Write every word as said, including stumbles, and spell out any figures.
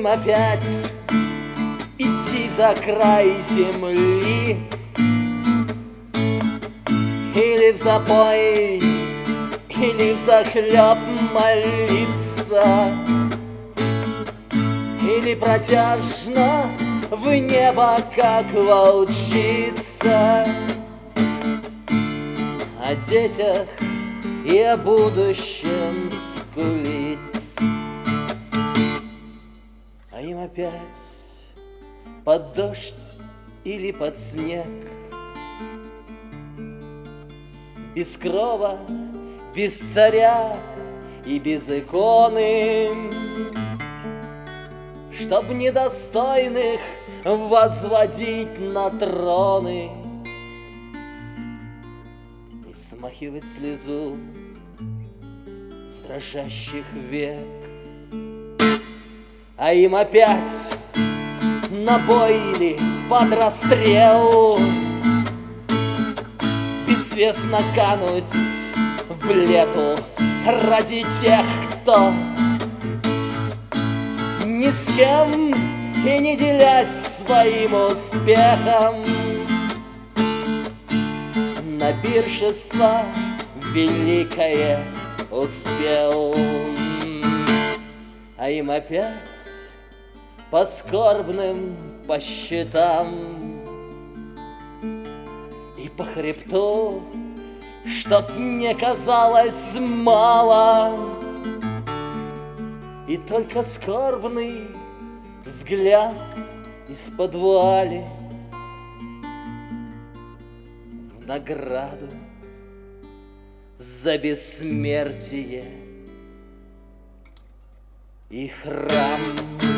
опять идти за край земли, или в запой, или взахлеб молиться, или протяжно в небо, как волчица, о детях и о будущем скулить. А им опять под дождь или под снег, без крова, без царя и без иконы, чтоб недостойных возводить на троны и смахивать слезу с дрожащих век. А им опять на бой или под расстрел бессвестно кануть в лету ради тех, кто ни с кем и не делясь своим успехом на пиршество великое успел. А им опять по скорбным, по счетам и по хребту, чтоб не казалось мало, и только скорбный взгляд из-под вуали в награду за бессмертие и храм.